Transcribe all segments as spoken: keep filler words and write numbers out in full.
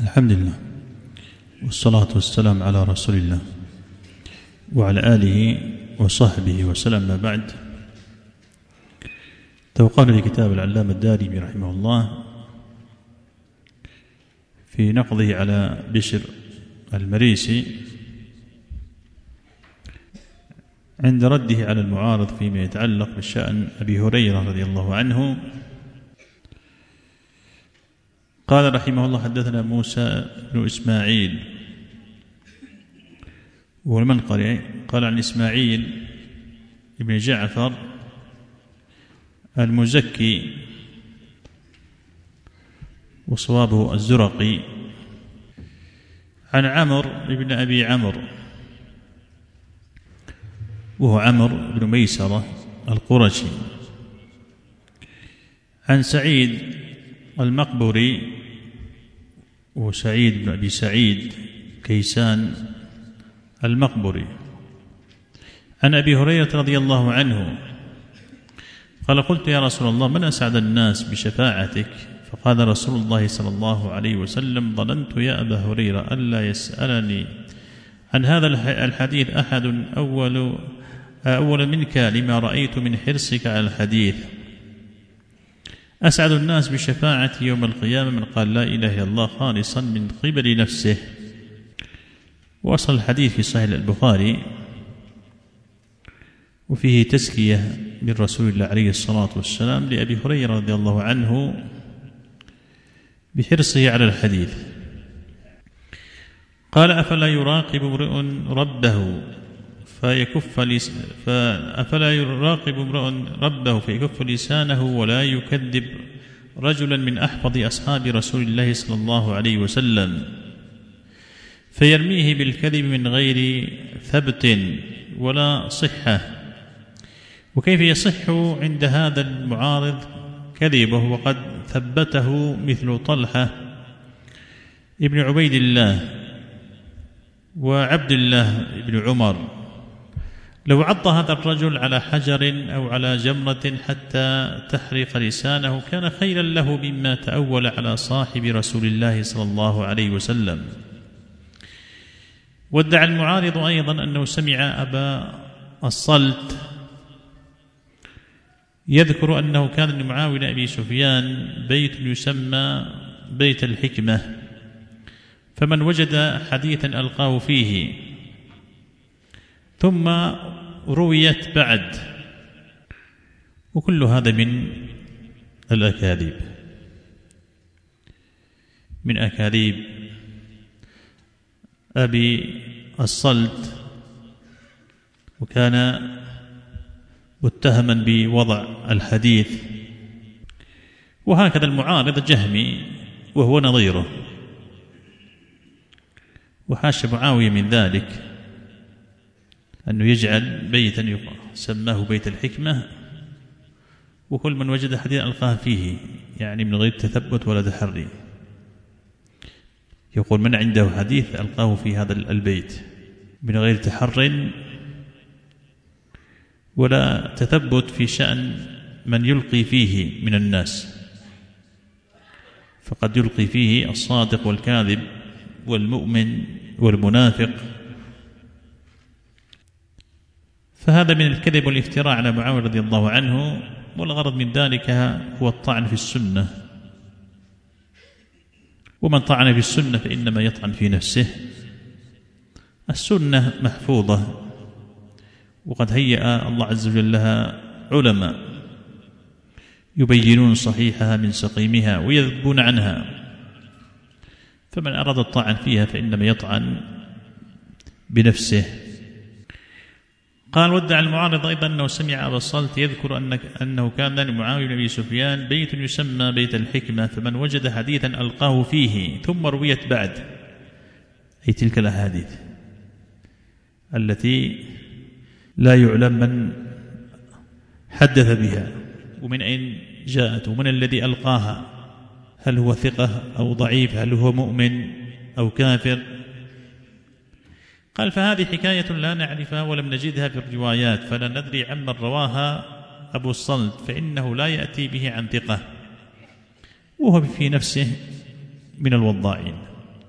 الحمد لله والصلاة والسلام على رسول الله وعلى آله وصحبه وسلم. ما بعد، توقعنا لكتاب العلامة الدارمي رحمه الله في نقضه على بشر المريسي عند رده على المعارض فيما يتعلق بشأن أبي هريرة رضي الله عنه. قال رحمه الله: حدثنا موسى بن إسماعيل وهو المنقري، قال عن إسماعيل بن جعفر المزكي وصوابه الزرقي، عن عمرو بن أبي عمرو وهو عمرو بن ميسرة القرشي، عن سعيد المقبري وسعيد بن أبي سعيد كيسان المقبري، عن أبي هريرة رضي الله عنه قال: قلت يا رسول الله من أسعد الناس بشفاعتك؟ فقال رسول الله صلى الله عليه وسلم: ظننت يا أبا هريرة ألا يسألني عن هذا الحديث أحد أول أول منك لما رأيت من حرصك على الحديث. أسعد الناس بشفاعة يوم القيامة من قال لا إله إلا الله خالصا من قبل نفسه. وأصل الحديث في صحيح البخاري، وفيه تزكية من رسول الله عليه الصلاة والسلام لأبي هريرة رضي الله عنه بحرصه على الحديث. قال: أفلا يراقب امرؤ ربه فيكف لس... فأفلا يراقب امرؤ ربه فيكف لسانه ولا يكذب رجلا من أحفظ أصحاب رسول الله صلى الله عليه وسلم فيرميه بالكذب من غير ثبت ولا صحة. وكيف يصح عند هذا المعارض كذبه وقد ثبته مثل طلحة ابن عبيد الله وعبد الله بن عمر؟ لو عض هذا الرجل على حجر أو على جمرة حتى تحرق لسانه كان خيرا له مما تأول على صاحب رسول الله صلى الله عليه وسلم. وادعى المعارض أيضا أنه سمع أبا الصلت يذكر أنه كان لمعاوية أبي سفيان بيت يسمى بيت الحكمة، فمن وجد حديثا ألقاه فيه. ثم رويت بعد، وكل هذا من الأكاذيب من أكاذيب أبي الصلت، وكان متهما بوضع الحديث. وهكذا المعارض جهمي وهو نظيره، وحاش معاوية من ذلك أنه يجعل بيتا سماه بيت الحكمة، وكل من وجد حديثا ألقاه فيه، يعني من غير تثبت ولا تحري. يقول من عنده حديث ألقاه في هذا البيت من غير تحر ولا تثبت في شأن من يلقي فيه من الناس، فقد يلقي فيه الصادق والكاذب والمؤمن والمنافق. فهذا من الكذب والافتراء على معاوية رضي الله عنه، والغرض من ذلك هو الطعن في السنة، ومن طعن في السنة فإنما يطعن في نفسه. السنة محفوظة، وقد هيأ الله عز وجل لها علماء يبينون صحيحها من سقيمها ويذبون عنها، فمن أراد الطعن فيها فإنما يطعن بنفسه. قال: وادعى المعارض أيضا أنه سمع أبا الصلت يذكر أنه كان لمعاوية بن أبي سفيان بيت يسمى بيت الحكمة، فمن وجد حديثا ألقاه فيه. ثم رويت بعد، أي تلك الأحاديث التي لا يعلم من حدث بها ومن أين جاءت ومن الذي ألقاها، هل هو ثقة أو ضعيف، هل هو مؤمن أو كافر. قال: فهذه حكاية لا نعرفها ولم نجدها في الروايات، فلا ندري عمن رواها أبو الصلت، فإنه لا يأتي به عن ثقة، وهو في نفسه من الوضاعين.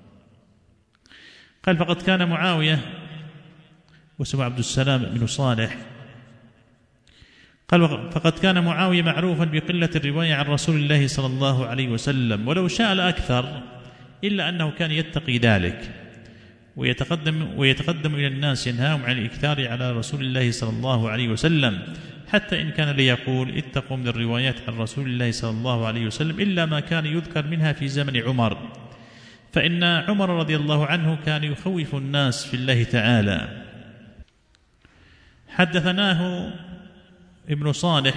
قال فقد كان معاوية واسمه عبد السلام بن صالح قال فقد كان معاوية معروفا بقلة الرواية عن رسول الله صلى الله عليه وسلم ولو شاء لأكثر، إلا أنه كان يتقي ذلك ويتقدم, ويتقدم إلى الناس ينهاهم عن الإكثار على رسول الله صلى الله عليه وسلم، حتى إن كان ليقول اتقوا من الروايات عن رسول الله صلى الله عليه وسلم إلا ما كان يذكر منها في زمن عمر، فإن عمر رضي الله عنه كان يخوف الناس في الله تعالى. حدثناه ابن صالح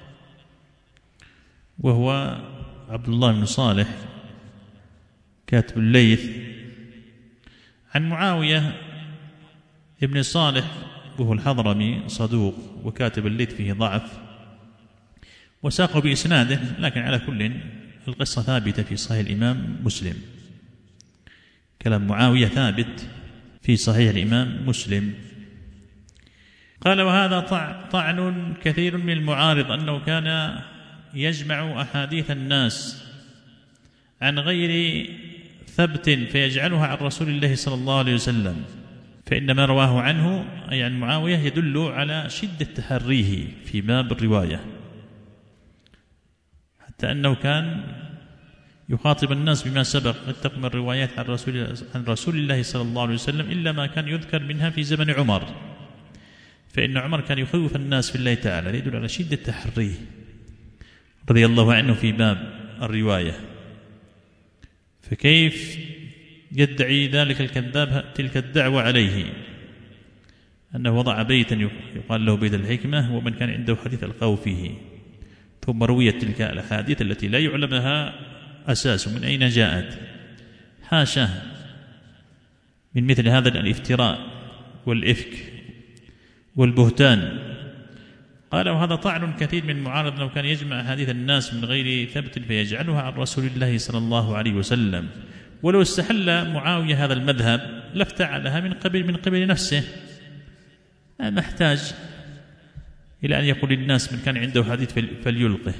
وهو عبد الله بن صالح كاتب الليث عن معاوية ابن صالح وهو الحضرمي صدوق وكاتب الليث فيه ضعف وساقه بإسناده، لكن على كل القصة ثابتة في صحيح الإمام مسلم. كلام معاوية ثابت في صحيح الإمام مسلم. قال وهذا طعن كثير من المعارض أنه كان يجمع أحاديث الناس عن غير ثبت فيجعلها عن رسول الله صلى الله عليه وسلم، فإن ما رواه عنه أي عن معاوية يدل على شدة تحريه في باب الرواية، حتى أنه كان يخاطب الناس بما سبق اتقوا من الروايات عن رسول, عن رسول الله صلى الله عليه وسلم إلا ما كان يذكر منها في زمن عمر، فإن عمر كان يخوف الناس في الله تعالى، يدل على شدة تحريه رضي الله عنه في باب الرواية. فكيف يدعي ذلك الكذاب تلك الدعوة عليه أنه وضع بيتا يقال له بيت الحكمة ومن كان عنده حديث ألقاه فيه، ثم رويت تلك الأحاديث التي لا يعلمها أساس من أين جاءت، حاشا من مثل هذا الافتراء والإفك والبهتان. قال وهذا طعن كثير من المعارض أنه كان يجمع حديث الناس من غير ثبت فيجعلها عن رسول الله صلى الله عليه وسلم، ولو استحل معاوية هذا المذهب لافتعلها من قبل من قبل نفسه، ما محتاج إلى أن يقول للناس من كان عنده حديث فليلقه.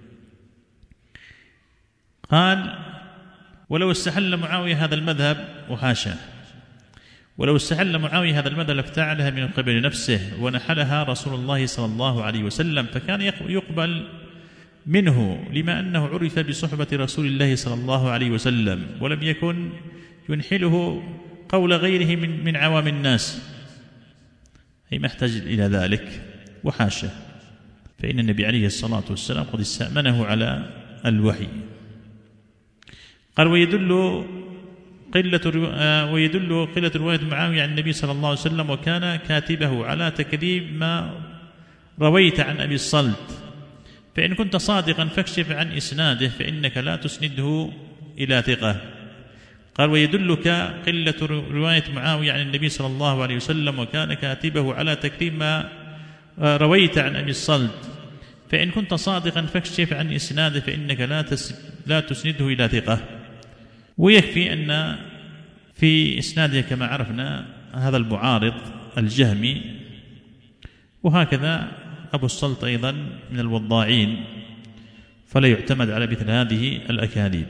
قال ولو استحل معاوية هذا المذهب وحاشا ولو استحل معاوية هذا المذهب لافتعلها من قبل نفسه ونحلها رسول الله صلى الله عليه وسلم، فكان يقبل منه لما أنه عرف بصحبة رسول الله صلى الله عليه وسلم، ولم يكن ينحله قول غيره من, من عوام الناس، أي محتاج إلى ذلك وحاشا، فإن النبي عليه الصلاة والسلام قد استأمنه على الوحي. قال ويدل قلة ويدل قلة رواية معاوية عن النبي صلى الله عليه وسلم وكان كاتبه على تكذيب ما رويت عن أبي الصلت، فإن كنت صادقا فاكشف عن إسناده فإنك لا تسنده إلى ثقة. قال ويدلك قلة رواية معاوية عن النبي صلى الله عليه وسلم وكان كاتبه على تكذيب ما رويت عن أبي الصلت، فإن كنت صادقا فاكشف عن إسناده فإنك لا لا تسنده إلى ثقة. ويكفي أن في إسناده كما عرفنا هذا المعارض الجهمي، وهكذا أبو الصلت أيضا من الوضاعين، فلا يعتمد على مثل هذه الأكاذيب.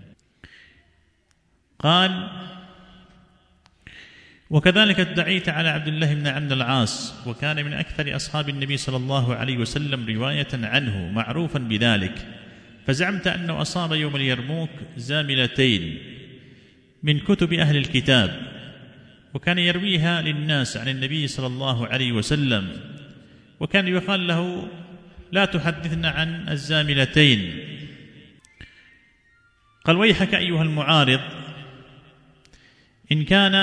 قال وكذلك ادعيت على عبد الله بن عمرو العاص وكان من أكثر أصحاب النبي صلى الله عليه وسلم رواية عنه معروفا بذلك، فزعمت أنه أصاب يوم اليرموك زاملتين من كتب أهل الكتاب، وكان يرويها للناس عن النبي صلى الله عليه وسلم، وكان يقال له لا تحدثنا عن الزاملتين. قال ويحك أيها المعارض، إن كان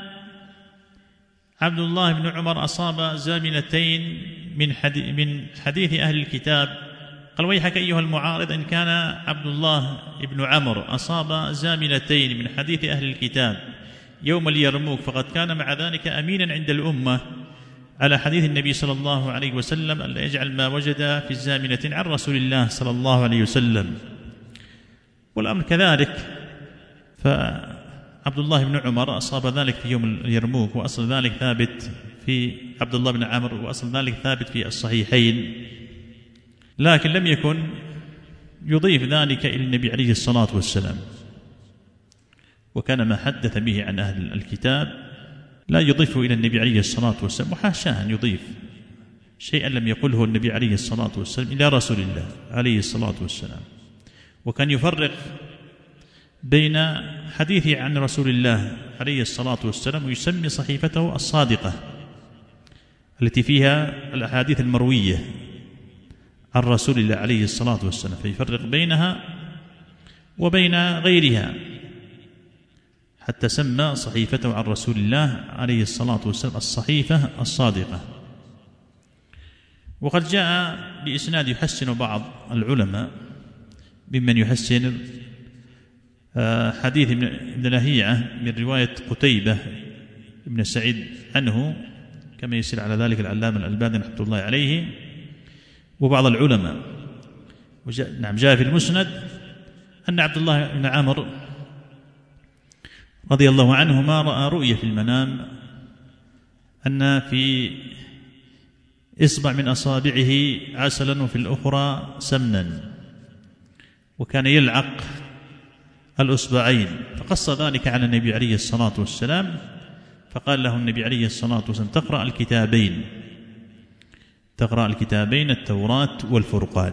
عبد الله بن عمر أصاب زاملتين من من حديث أهل الكتاب. قال ويحك أيها المعارض، إن كان عبد الله بن عمرو أصاب زاملتين من حديث أهل الكتاب يوم اليرموك فقد كان مع ذلك أمينا عند الأمة على حديث النبي صلى الله عليه وسلم ألا يجعل ما وجد في الزاملتين عن رسول الله صلى الله عليه وسلم. والأمر كذلك، فعبد الله بن عمر أصاب ذلك في يوم اليرموك، وأصل ذلك ثابت في عبد الله بن عمرو، وأصل ذلك ثابت في الصحيحين، لكن لم يكن يضيف ذلك إلى النبي عليه الصلاة والسلام. وكان ما حدث به عن أهل الكتاب لا يضيفه إلى النبي عليه الصلاة والسلام، وحاشاه أن يضيف شيئا لم يقله النبي عليه الصلاة والسلام إلى رسول الله عليه الصلاة والسلام. وكان يفرق بين حديثه عن رسول الله عليه الصلاة والسلام ويسمي صحيفته الصادقة التي فيها الأحاديث المروية عن رسول الله عليه الصلاة والسلام، فيفرق بينها وبين غيرها حتى سمى صحيفته عن رسول الله عليه الصلاة والسلام الصحيفة الصادقة. وقد جاء بإسناد يحسن بعض العلماء ممن يحسن حديث ابن لهيعة من رواية قتيبة ابن سعيد عنه كما يسير على ذلك العلامة الألباني رحمة الله عليه وبعض العلماء. وجاء نعم جاء في المسند أن عبد الله بن عمرو رضي الله عنهما رأى رؤية في المنام أن في إصبع من أصابعه عسلا وفي الأخرى سمنا، وكان يلعق الأصبعين، فقص ذلك على النبي عليه الصلاة والسلام، فقال له النبي عليه الصلاة والسلام تقرأ الكتابين تقرأ الكتابين التوراة والفرقان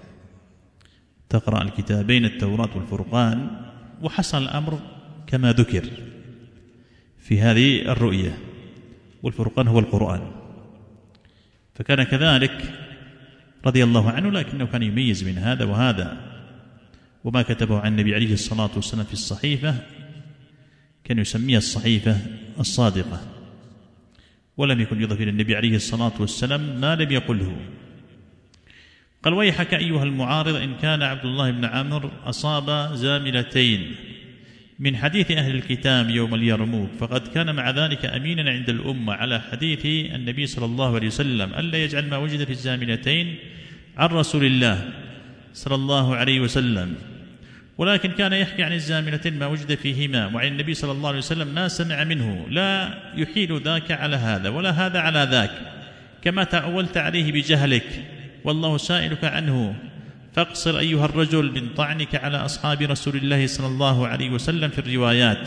تقرأ الكتابين التوراة والفرقان. وحصل الأمر كما ذكر في هذه الرؤية، والفرقان هو القرآن، فكان كذلك رضي الله عنه، لكنه كان يميز من هذا وهذا. وما كتبه عن النبي عليه الصلاة والسلام في الصحيفة كان يسميها الصحيفة الصادقة، ولم يكن يضيف إلى النبي عليه الصلاة والسلام ما لم يقله. قال ويحك أيها المعارض إن كان عبد الله بن عمرو أصاب زاملتين من حديث أهل الكتاب يوم اليرموك، فقد كان مع ذلك أمينا عند الأمة على حديث النبي صلى الله عليه وسلم ألا يجعل ما وجد في الزاملتين عن رسول الله صلى الله عليه وسلم، ولكن كان يحكي عن الزاملتين ما وجد فيهما، وعن النبي صلى الله عليه وسلم ما سمع منه، لا يحيل ذاك على هذا ولا هذا على ذاك، كما تأولت عليه بجهلك، والله سائلك عنه، فاقصر أيها الرجل من طعنك على أصحاب رسول الله صلى الله عليه وسلم في الروايات،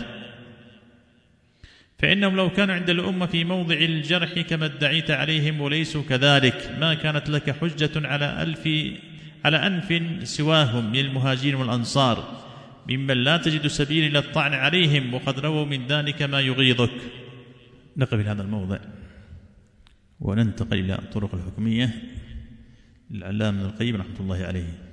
فإنهم لو كانوا عند الأمة في موضع الجرح كما ادعيت عليهم وليسوا كذلك ما كانت لك حجة على ألف على أنف سواهم من المهاجرين والأنصار ممن لا تجد سبيل إلى الطعن عليهم، وقد رووا من ذلك ما يغيظك. نقف في هذا الموضع وننتقل إلى الطرق الحكمية للعلامة ابن القيم رحمة الله عليه.